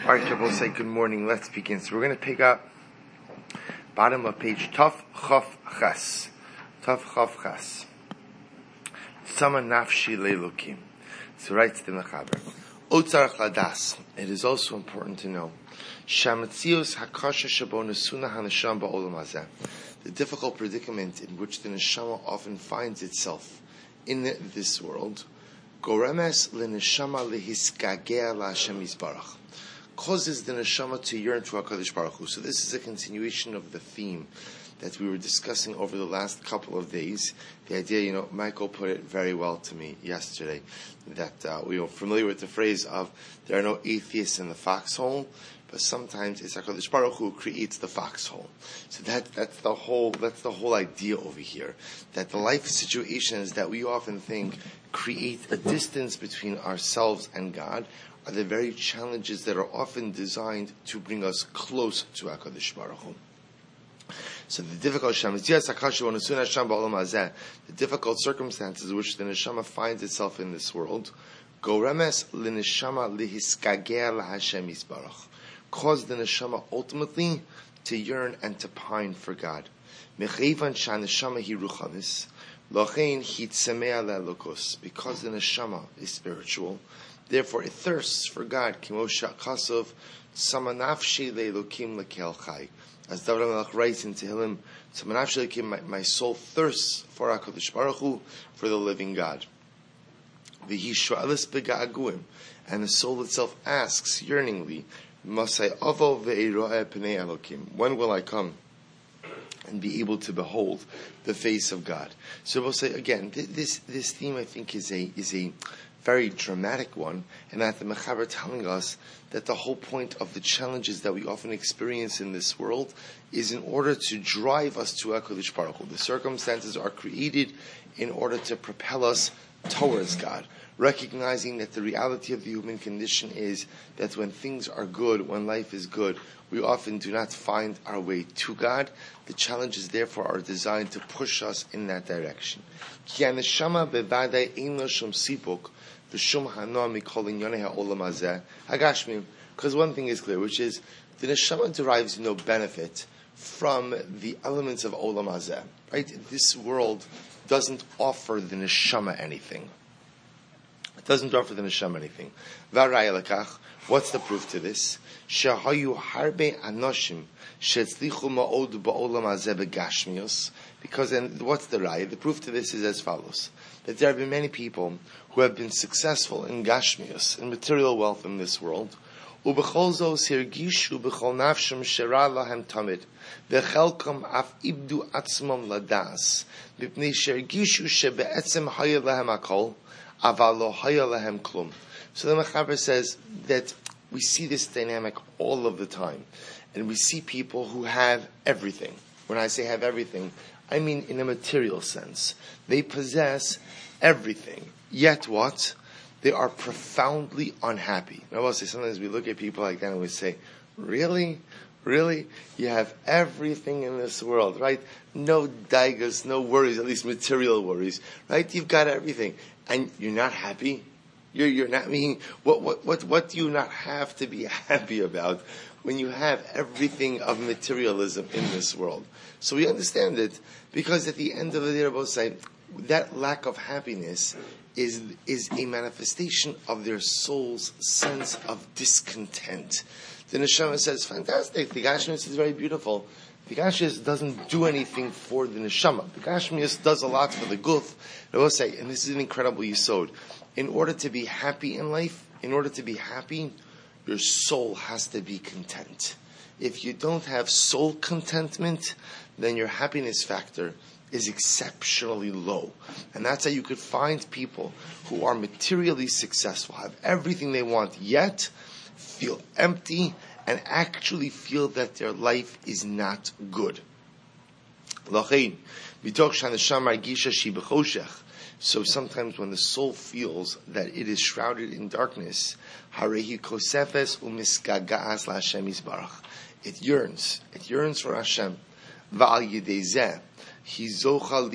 All right, Shabbos, say good morning. Let's begin. So we're going to pick up bottom of page Taf Chaf Ches. Taf Chaf Ches. Sama nafshi leilukim. So writes the Mechaber. Otzarach ladas. It is also important to know shamatzios hakasha shabo nesuna hanasham ba'olam hazeh. The difficult predicament in which the neshama often finds itself in this world. Goremes leneshama lehiskagea laHashem yisbarach. Causes the neshama to yearn to HaKadosh Baruch Hu. So this is a continuation of the theme that we were discussing over the last couple of days. The idea, Michael put it very well to me yesterday, that we are familiar with the phrase of there are no atheists in the foxhole, but sometimes it's HaKadosh Baruch Hu who creates the foxhole. So that's the whole idea over here. That the life situations that we often think create a distance between ourselves and God are the very challenges that are often designed to bring us close to HaKadosh Baruch Hu. So the difficult circumstances in which the neshama finds itself in this world, goremes l'neshama lihiskager laHashem yisbarach, cause the neshama ultimately to yearn and to pine for God. Mecheivan shaneshama hi ruchanis, lochein hitzemea le'elokos, because the neshama is spiritual. Therefore, it thirsts for God. Kimosha Chasov Samanafshi Leilokim Lekel Chai. As David HaMelech writes in Tehillim, Samanafshi Leilokim, my soul thirsts for HaKadosh Baruch Hu, for the living God. V'hishualis bega'aguim, and the soul itself asks yearningly, Masai Avo ve'eroeh pnei Elokim. When will I come and be able to behold the face of God? So we'll say again, this theme I think is a very dramatic one, and that the Mechaber telling us that the whole point of the challenges that we often experience in this world is in order to drive us to HaKadosh Baruch Hu. The circumstances are created in order to propel us towards God, recognizing that the reality of the human condition is that when things are good, when life is good, we often do not find our way to God. The challenges, therefore, are designed to push us in that direction. Because one thing is clear, which is the neshama derives no benefit from the elements of olam hazeh. Right? This world doesn't offer the neshama anything. It doesn't offer the neshama anything. What's the proof to this? Shahayu harbe anoshim shetzlichu ma'od ba'olam hazeh begashmios. Because then, what's the raya? The proof to this is as follows: that there have been many people who have been successful in gashmius, in material wealth in this world. Ubechol zos hirgishu bechol nafshem shera lahem tamid, vechelkom af ibdu atzmam ladas, mipnei shergishu shebe'etzem haya lahem akol, aval lo haya lahem klum. So the Mechaber says that we see this dynamic all of the time, and we see people who have everything. When I say have everything, I mean in a material sense. They possess everything. Yet what? They are profoundly unhappy. Now, I'll say sometimes we look at people like that and we say, really? Really? You have everything in this world, right? No daigas, no worries, at least material worries, right? You've got everything. And you're not happy? You're not, meaning, what do you not have to be happy about when you have everything of materialism in this world? So we understand it, because at the end of the day, Rabbi say, that lack of happiness is a manifestation of their soul's sense of discontent. The neshama says, fantastic, the Gashmius is very beautiful. The Gashmius doesn't do anything for the neshama. The Gashmius does a lot for the guf. Rabbi say, and this is an incredible yisod, in order to be happy in life, in order to be happy, your soul has to be content. If you don't have soul contentment, then your happiness factor is exceptionally low. And that's how you could find people who are materially successful, have everything they want, yet feel empty and actually feel that their life is not good. So sometimes when the soul feels that it is shrouded in darkness, it yearns for Hashem.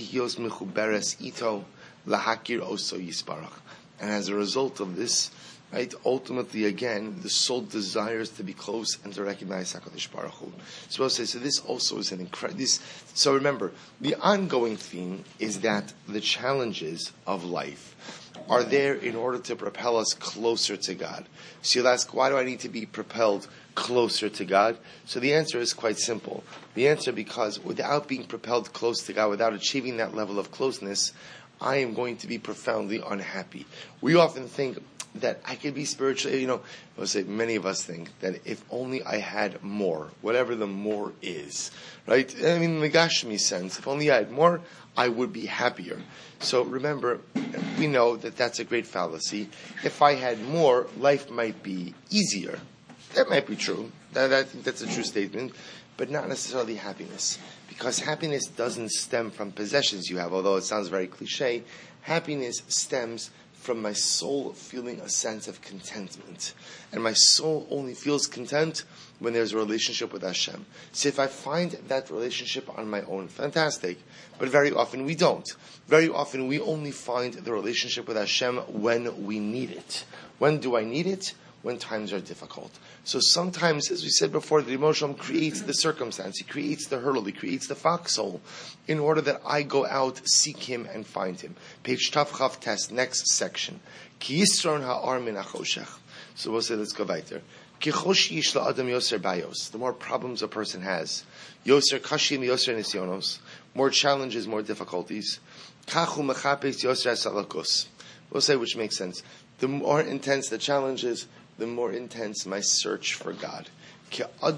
And as a result of this, Right? Ultimately, again, the soul desires to be close and to recognize HaKadosh Baruch Hu. So this also is an incredible. So remember, the ongoing theme is that the challenges of life are there in order to propel us closer to God. So you'll ask, why do I need to be propelled closer to God? So the answer is quite simple. The answer because without being propelled close to God, without achieving that level of closeness, I am going to be profoundly unhappy. We often think that I could be spiritually, I would say many of us think that if only I had more, whatever the more is, right? I mean, in the Gashmi sense, if only I had more, I would be happier. So remember, we know that that's a great fallacy. If I had more, life might be easier. That might be true. I think that's a true statement, but not necessarily happiness. Because happiness doesn't stem from possessions you have, although it sounds very cliche. Happiness stems from my soul feeling a sense of contentment. And my soul only feels content when there's a relationship with Hashem. So if I find that relationship on my own, fantastic. But very often we don't. Very often we only find the relationship with Hashem when we need it. When do I need it? When times are difficult. So sometimes, as we said before, the Rimon creates the circumstance, he creates the hurdle, he creates the foxhole, in order that I go out, seek him, and find him. Page Tav Chav Test, next section. Ki yisron ha'ar min ha'choshech. So we'll say, let's go weiter. Ki chosh yish la'adam yoser bayos. The more problems a person has, yoser kashim yoser nisyonos, more challenges, more difficulties. Kachu mechapes yoser salakos. We'll say, which makes sense. The more intense the challenges, the more intense my search for God. I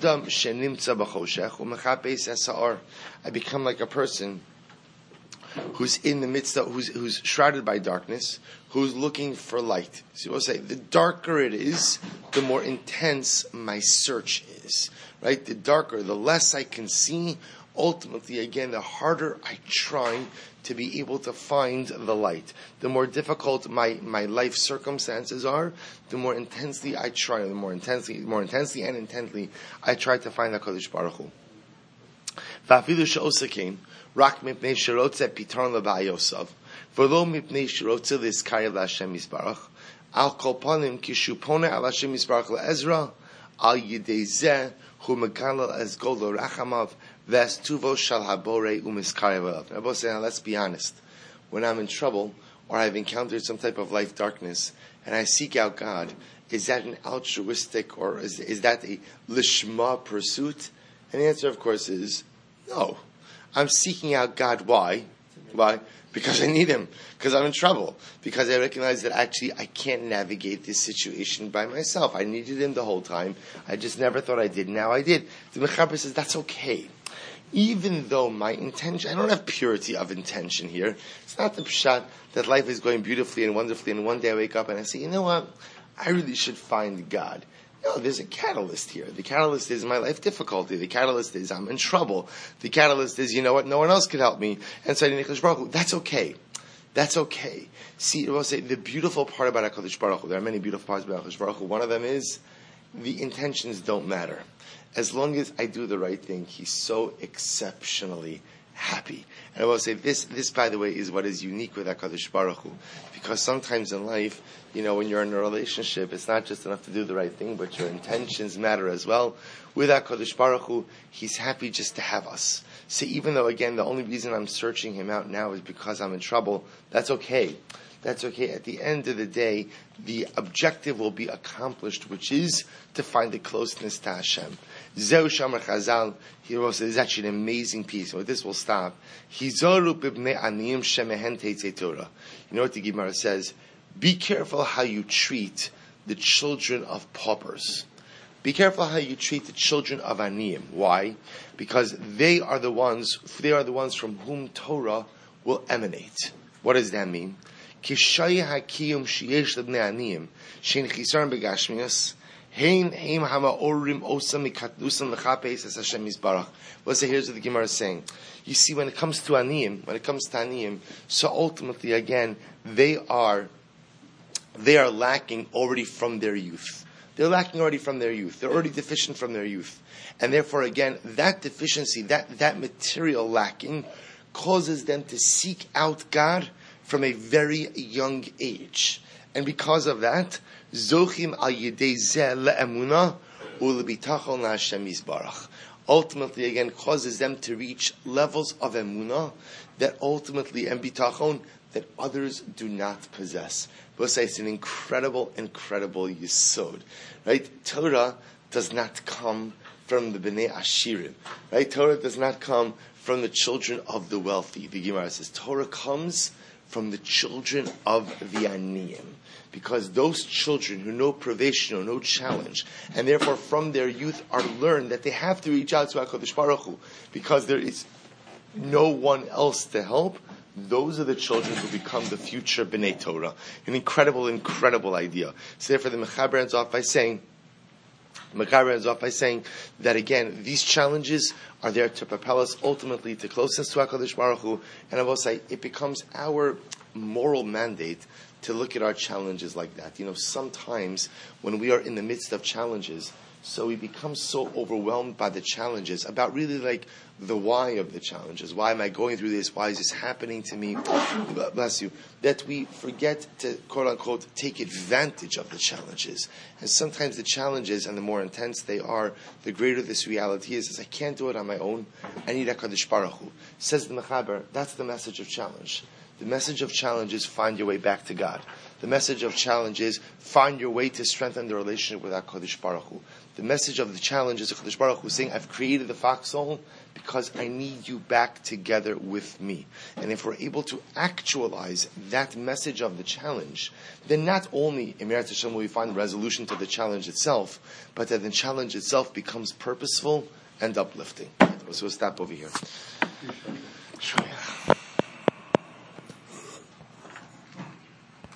become like a person who's in the midst of, who's shrouded by darkness, who's looking for light. So we'll say, the darker it is, the more intense my search is. Right? The darker, the less I can see, ultimately, again, the harder I try to be able to find the light. The more difficult my life circumstances are, the more intensely I try, the more intensely and intently I try to find the HaKadosh Baruch Hu. V'afilu she'osakein, rak mipnei sherotze pitaron le'ba'ayosav, v'lo mipnei sherotze l'izkarev l'Hashem Yisbarach, al kol panim kishu pone al Hashem Yisbarach le'ezra, al yidei zeh hu megalel ez golo rachamav, Ves tuvo shal habore umiskarev. I will say, now let's be honest. When I'm in trouble, or I've encountered some type of life darkness, and I seek out God, is that an altruistic, or is that a lishma pursuit? And the answer, of course, is no. I'm seeking out God. Why? Why? Because I need Him. Because I'm in trouble. Because I recognize that actually I can't navigate this situation by myself. I needed Him the whole time. I just never thought I did. Now I did. The Mechaber says that's okay. Even though my intention, I don't have purity of intention here. It's not the pshat that life is going beautifully and wonderfully, and one day I wake up and I say, you know what? I really should find God. No, there's a catalyst here. The catalyst is my life difficulty. The catalyst is I'm in trouble. The catalyst is, you know what? No one else could help me. And so I need HaKadosh Baruch Hu. That's okay. That's okay. See, I will say the beautiful part about HaKadosh Baruch Hu, there are many beautiful parts about HaKadosh Baruch Hu. One of them is the intentions don't matter. As long as I do the right thing, He's so exceptionally happy. And I will say this, by the way, is what is unique with HaKadosh Baruch Hu. Because sometimes in life, when you're in a relationship, it's not just enough to do the right thing, but your intentions matter as well. With HaKadosh Baruch Hu, He's happy just to have us. So even though, again, the only reason I'm searching Him out now is because I'm in trouble, that's okay. That's okay. At the end of the day, the objective will be accomplished, which is to find the closeness to Hashem. Zeu Shamar Chazal, he wrote, this is actually an amazing piece. With this we'll stop. Hizoru b'bnei aniyim shemehen teitzei Torah. You know what the Gemara says? Be careful how you treat the children of paupers. Be careful how you treat the children of aniyim. Why? Because they are the ones from whom Torah will emanate. What does that mean? Kishayi hakiyum sheyesh lebnei aniyim shein chisaron begashmias. Let's say here's what the Gemara is saying. You see, when it comes to aniyim, so ultimately, again, they are lacking already from their youth. They're already deficient from their youth. And therefore, again, that deficiency, that material lacking, causes them to seek out God from a very young age. And because of that, Zochim al yedei zeh le'emunah u'lebitachon la'Hashem Yisbarach. Ultimately, again, causes them to reach levels of emunah that ultimately, and bitachon, that others do not possess. But it's an incredible yisod, right? Torah does not come from the Bnei Ashirim, right? Torah does not come from the children of the wealthy. The Gemara says Torah comes from the children of the Aniyim, because those children who know privation or no challenge, and therefore from their youth are learned that they have to reach out to HaKadosh Baruch Hu, because there is no one else to help. Those are the children who become the future Bnei Torah. An incredible idea. So therefore the Mechaber ends off by saying that again, these challenges are there to propel us ultimately to closeness to HaKadosh Baruch Hu, and I will say it becomes our moral mandate to look at our challenges like that. Sometimes when we are in the midst of challenges, so we become so overwhelmed by the challenges, about really like the why of the challenges. Why am I going through this? Why is this happening to me? Bless you. That we forget to, quote unquote, take advantage of the challenges. And sometimes the challenges, and the more intense they are, the greater this reality is. I can't do it on my own. I need HaKadosh Baruch Hu. Says the Mechaber, that's the message of challenge. The message of challenge is find your way back to God. The message of challenge is find your way to strengthen the relationship with HaKadosh Baruch Hu. The message of the challenge is HaKadosh Baruch Hu saying, I've created the foxhole because I need you back together with me. And if we're able to actualize that message of the challenge, then not only in Me'eretz Hashem will we find resolution to the challenge itself, but that the challenge itself becomes purposeful and uplifting. So we'll stop over here.